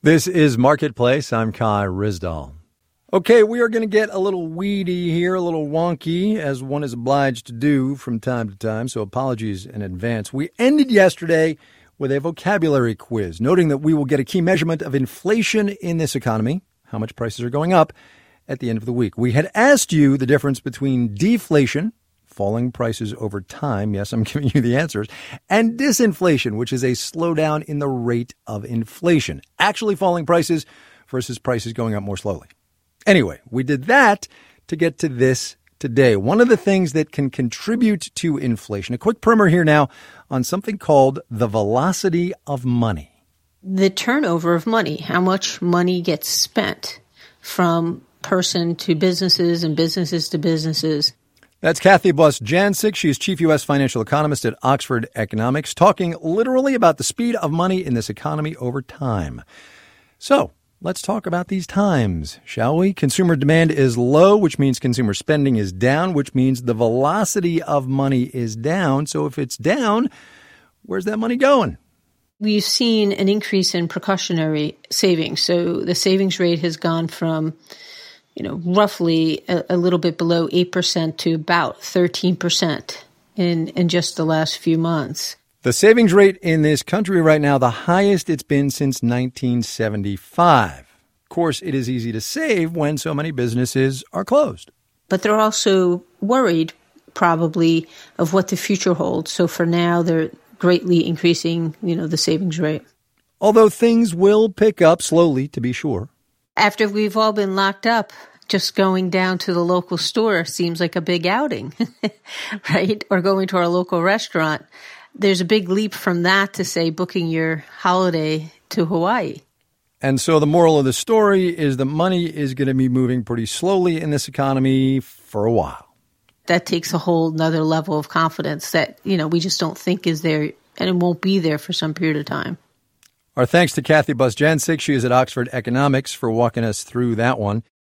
This is Marketplace. I'm Kai Ryssdal. Okay, we are going to get a little weedy here, a little wonky, as one is obliged to do from time to time, so apologies in advance. We ended yesterday with a vocabulary quiz, noting that we will get a key measurement of inflation in this economy, how much prices are going up, at the end of the week. We had asked you the difference between deflation, falling prices over time, yes, I'm giving you the answers, and disinflation, which is a slowdown in the rate of inflation, actually falling prices versus prices going up more slowly. Anyway, we did that to get to this today. One of the things that can contribute to inflation, a quick primer here now on something called the velocity of money. The turnover of money, how much money gets spent from person to businesses and businesses to businesses. That's Kathy Bust-Jancic. She is Chief U.S. Financial Economist at Oxford Economics, talking literally about the speed of money in this economy over time. So let's talk about these times, shall we? Consumer demand is low, which means consumer spending is down, which means the velocity of money is down. So if it's down, where's that money going? We've seen an increase in precautionary savings. So the savings rate has gone from roughly a little bit below 8% to about 13% in just the last few months. The savings rate in this country right now, the highest it's been since 1975. Of course, it is easy to save when so many businesses are closed. But they're also worried, probably, of what the future holds. So for now, they're greatly increasing, the savings rate. Although things will pick up slowly, to be sure. After we've all been locked up, just going down to the local store seems like a big outing, right? Or going to our local restaurant. There's a big leap from that to, say, booking your holiday to Hawaii. And so the moral of the story is that money is going to be moving pretty slowly in this economy for a while. That takes a whole nother level of confidence that, we just don't think is there, and it won't be there for some period of time. Our thanks to Kathy Bust-Jancic. She is at Oxford Economics for walking us through that one.